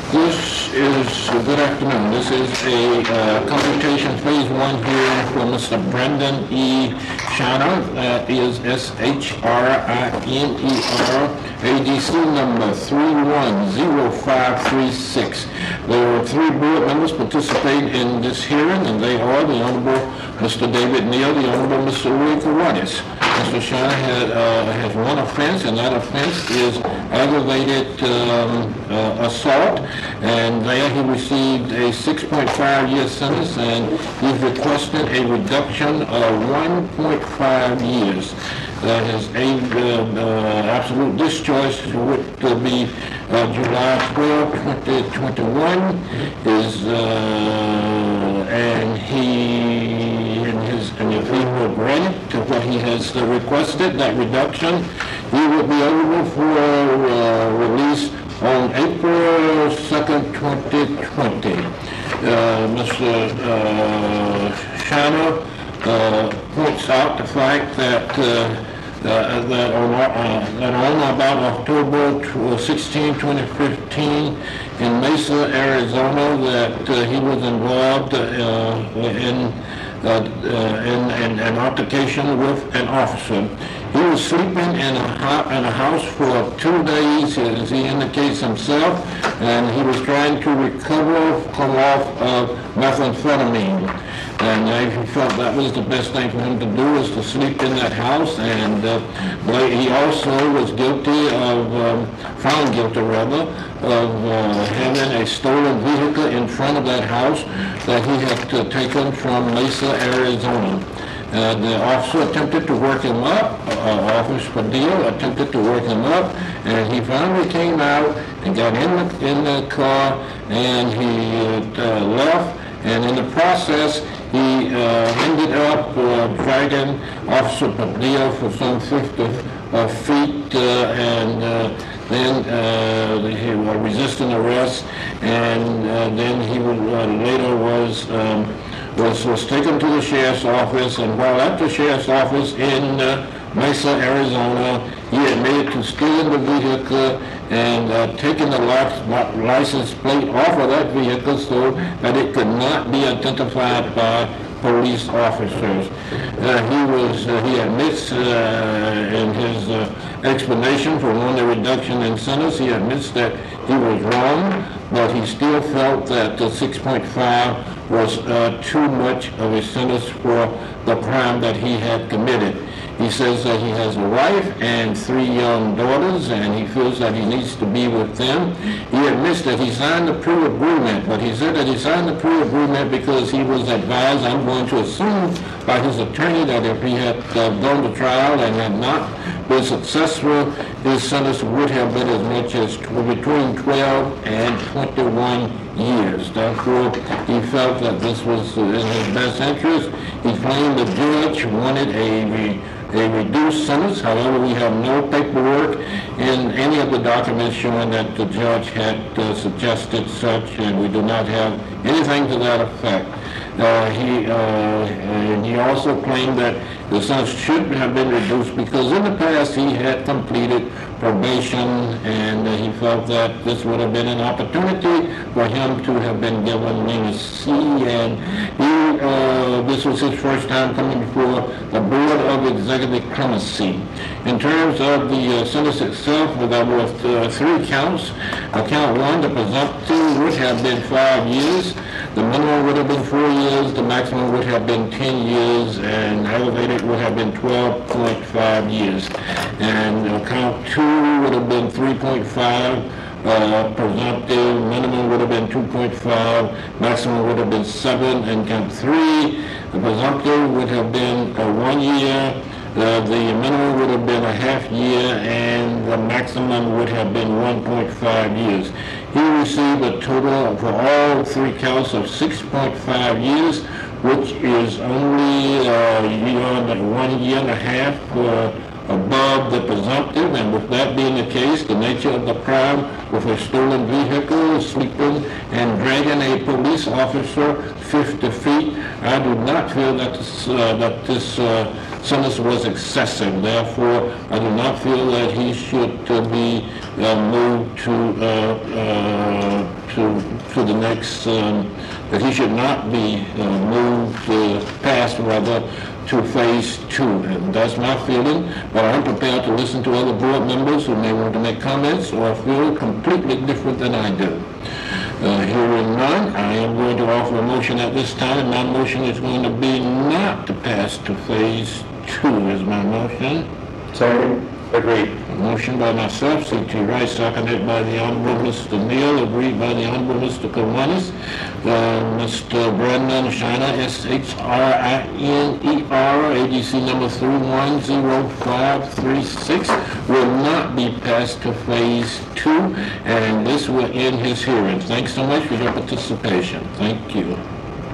This is, good afternoon. This is a computation phase one here for Mr. Brendan E. Shiner. That is Shiner, ADC number 310536. There are three board members participating in this hearing, and they are the Honorable Mr. David Neal, the Honorable Mr. Louis Kawanis. Mr. Shiner has one offense, and that offense is aggravated assault, and there he received a 6.5-year sentence, and he's requested a reduction of 1.5 years. His absolute discharge would be July 12, 2021, and if he will grant to what he has requested, that reduction, he will be eligible for release on April 2nd, 2020. Mr. Shiner points out the fact that on about October 16, 2015, in Mesa, Arizona, that he was involved in an altercation with an officer. He was sleeping in a house for 2 days, as he indicates himself, and he was trying to come off of methamphetamine. And he felt that was the best thing for him to do, was to sleep in that house. And he also was found guilty of having a stolen vehicle in front of that house that he had taken from Mesa, Arizona. The officer attempted to work him up, Officer Padilla attempted to work him up, and he finally came out and got in the car, and he left, and in the process, he ended up dragging Officer Padilla for some 50 feet, and then he was resisting arrest, and then he later was taken to the sheriff's office, and while at the sheriff's office in Mesa, Arizona, he admitted to stealing the vehicle and taking the license plate off of that vehicle so that it could not be identified by police officers. He admits in his explanation for the reduction in sentence, he admits that he was wrong, but he still felt that the 6.5 was too much of a sentence for the crime that he had committed. He says that he has a wife and 3 young daughters, and he feels that he needs to be with them. He admits that he signed the pre-agreement, but he said that he signed the pre-agreement because he was advised, I'm going to assume by his attorney, that if he had gone to trial and had not been successful, his sentence would have been as much as between 12 and 21 years. Therefore, he felt that this was in his best interest. He claimed the judge wanted a reduced sentence. However, we have no paperwork in any of the documents showing that the judge had suggested such, and we do not have anything to that effect. He also claimed that the sentence should have been reduced because in the past he had completed probation, and he felt that this would have been an opportunity for him to have been given leniency, and this was his first time coming before the Board of Executive Clemency. In terms of the sentence itself, there were 3 counts. Count 1, the presumptive, would have been 5 years. The minimum would have been 4 years. The maximum would have been 10 years, and elevated would have been 12.5 years. And count 2 would have been 3.5. Presumptive minimum would have been 2.5, maximum would have been 7, and count 3, the presumptive would have been 1 year, the minimum would have been a half year, and the maximum would have been 1.5 years. He received a total for all 3 counts of 6.5 years, which is only 1 year and a half above the presumptive, and with that being the case, the nature of the crime with a stolen vehicle, sleeping and dragging a police officer 50 feet, I do not feel that this sentence was excessive. Therefore, I do not feel that he should be moved to to the next, that he should not be passed rather, to phase 2. And that's my feeling, but I'm prepared to listen to other board members who may want to make comments or feel completely different than I do. Hearing none, I am going to offer a motion at this time, and my motion is going to be not to pass to phase 2 is my motion. Second. Agreed. Motion by myself, C.T. Wright, seconded by the Honorable Mr. Neal, agreed by the Honorable Mr. Kiwanis. Mr. Brendan Shiner, S-H-R-I-N-E-R, ADC number 310536, will not be passed to phase 2, and this will end his hearing. Thanks so much for your participation. Thank you.